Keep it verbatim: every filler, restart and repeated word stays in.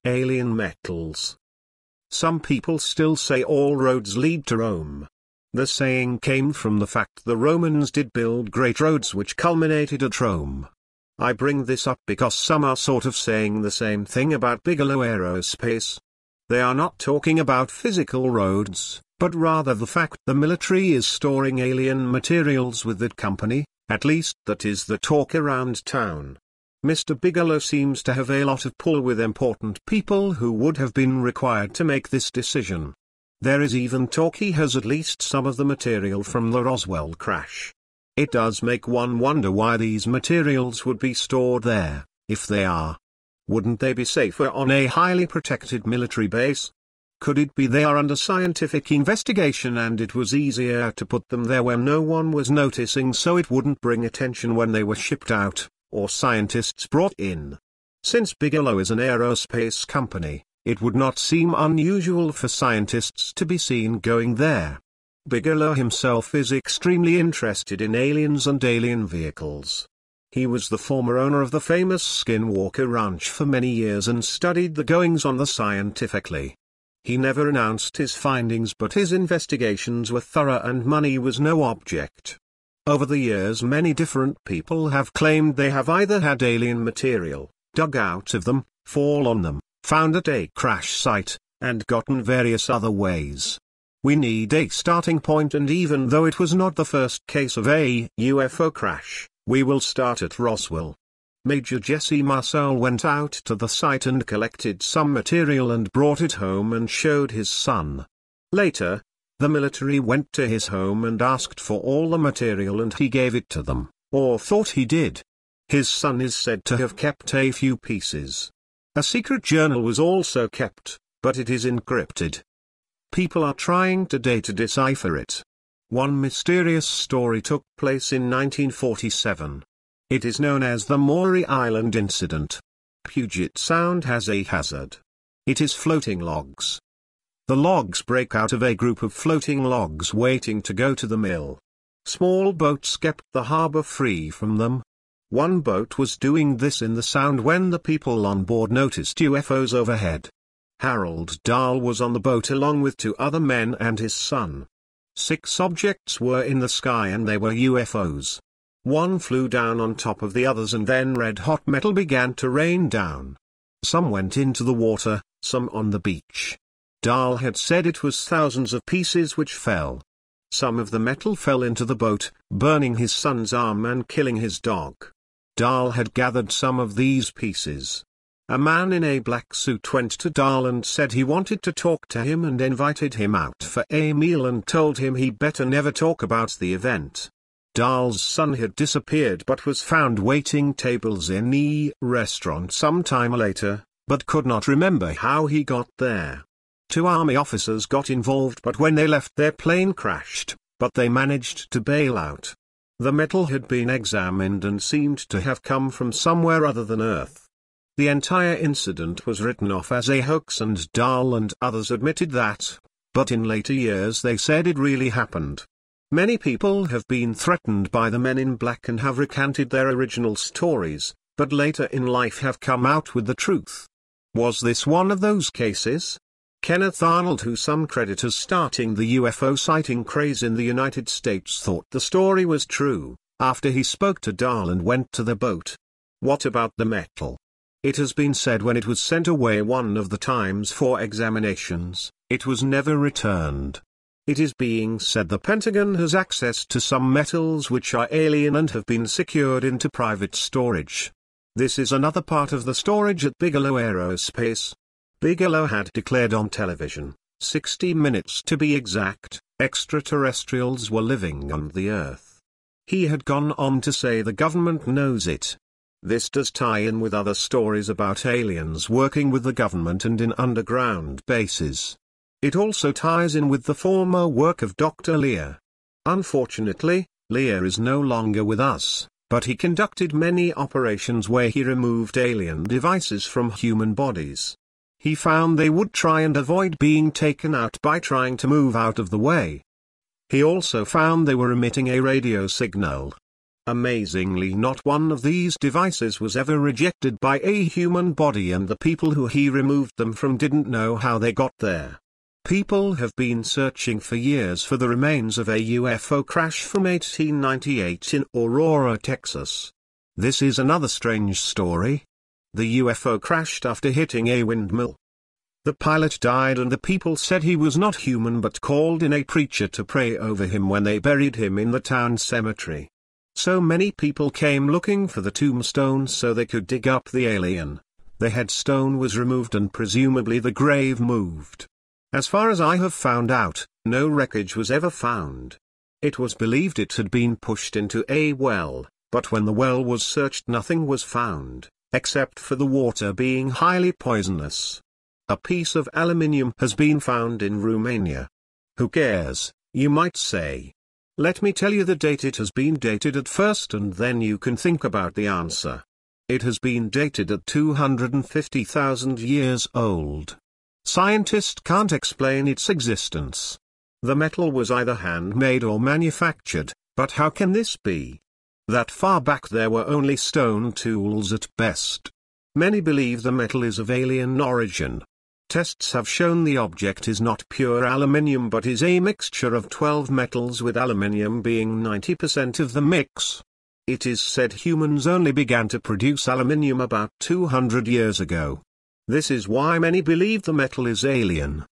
Alien metals. Some people still say all roads lead to Rome. The saying came from the fact the Romans did build great roads which culminated at Rome. I bring this up because some are sort of saying the same thing about Bigelow Aerospace. They are not talking about physical roads, but rather the fact the military is storing alien materials with that company, at least that is the talk around town. Mister Bigelow seems to have a lot of pull with important people who would have been required to make this decision. There is even talk he has at least some of the material from the Roswell crash. It does make one wonder why these materials would be stored there, if they are. Wouldn't they be safer on a highly protected military base? Could it be they are under scientific investigation and it was easier to put them there where no one was noticing so it wouldn't bring attention when they were shipped out, or scientists brought in? Since Bigelow is an aerospace company, it would not seem unusual for scientists to be seen going there. Bigelow himself is extremely interested in aliens and alien vehicles. He was the former owner of the famous Skinwalker Ranch for many years and studied the goings-on scientifically. He never announced his findings but his investigations were thorough and money was no object. Over the years many different people have claimed they have either had alien material, dug out of them, fall on them, found at a crash site, and gotten various other ways. We need a starting point, and even though it was not the first case of a U F O crash, we will start at Roswell. Major Jesse Marcel went out to the site and collected some material and brought it home and showed his son. Later, the military went to his home and asked for all the material and he gave it to them, or thought he did. His son is said to have kept a few pieces. A secret journal was also kept, but it is encrypted. People are trying today to decipher it. One mysterious story took place in nineteen forty-seven. It is known as the Maury Island Incident. Puget Sound has a hazard. It is floating logs. The logs break out of a group of floating logs waiting to go to the mill. Small boats kept the harbor free from them. One boat was doing this in the sound when the people on board noticed U F Os overhead. Harold Dahl was on the boat along with two other men and his son. Six objects were in the sky and they were U F Os. One flew down on top of the others and then red-hot metal began to rain down. Some went into the water, some on the beach. Dahl had said it was thousands of pieces which fell. Some of the metal fell into the boat, burning his son's arm and killing his dog. Dahl had gathered some of these pieces. A man in a black suit went to Dahl and said he wanted to talk to him and invited him out for a meal and told him he better never talk about the event. Dahl's son had disappeared but was found waiting tables in the restaurant some time later, but could not remember how he got there. Two army officers got involved but when they left their plane crashed, but they managed to bail out. The metal had been examined and seemed to have come from somewhere other than Earth. The entire incident was written off as a hoax and Dahl and others admitted that, but in later years they said it really happened. Many people have been threatened by the Men in Black and have recanted their original stories, but later in life have come out with the truth. Was this one of those cases? Kenneth Arnold, who some credit as starting the U F O sighting craze in the United States, thought the story was true, after he spoke to Dahl and went to the boat. What about the metal? It has been said when it was sent away one of the times for examinations, it was never returned. It is being said the Pentagon has access to some metals which are alien and have been secured into private storage. This is another part of the storage at Bigelow Aerospace. Bigelow had declared on television, sixty minutes to be exact, extraterrestrials were living on the Earth. He had gone on to say the government knows it. This does tie in with other stories about aliens working with the government and in underground bases. It also ties in with the former work of Doctor Lear. Unfortunately, Lear is no longer with us, but he conducted many operations where he removed alien devices from human bodies. He found they would try and avoid being taken out by trying to move out of the way. He also found they were emitting a radio signal. Amazingly, not one of these devices was ever rejected by a human body, and the people who he removed them from didn't know how they got there. People have been searching for years for the remains of a U F O crash from eighteen ninety-eight in Aurora, Texas. This is another strange story. The U F O crashed after hitting a windmill. The pilot died and the people said he was not human, but called in a preacher to pray over him when they buried him in the town cemetery. So many people came looking for the tombstone so they could dig up the alien. The headstone was removed and presumably the grave moved. As far as I have found out, no wreckage was ever found. It was believed it had been pushed into a well, but when the well was searched nothing was found, except for the water being highly poisonous. A piece of aluminium has been found in Romania. Who cares, you might say. Let me tell you the date it has been dated at first, and then you can think about the answer. It has been dated at two hundred fifty thousand years old. Scientists can't explain its existence. The metal was either handmade or manufactured, but how can this be? That far back there were only stone tools at best. Many believe the metal is of alien origin. Tests have shown the object is not pure aluminium but is a mixture of twelve metals, with aluminium being ninety percent of the mix. It is said humans only began to produce aluminium about two hundred years ago. This is why many believe the metal is alien.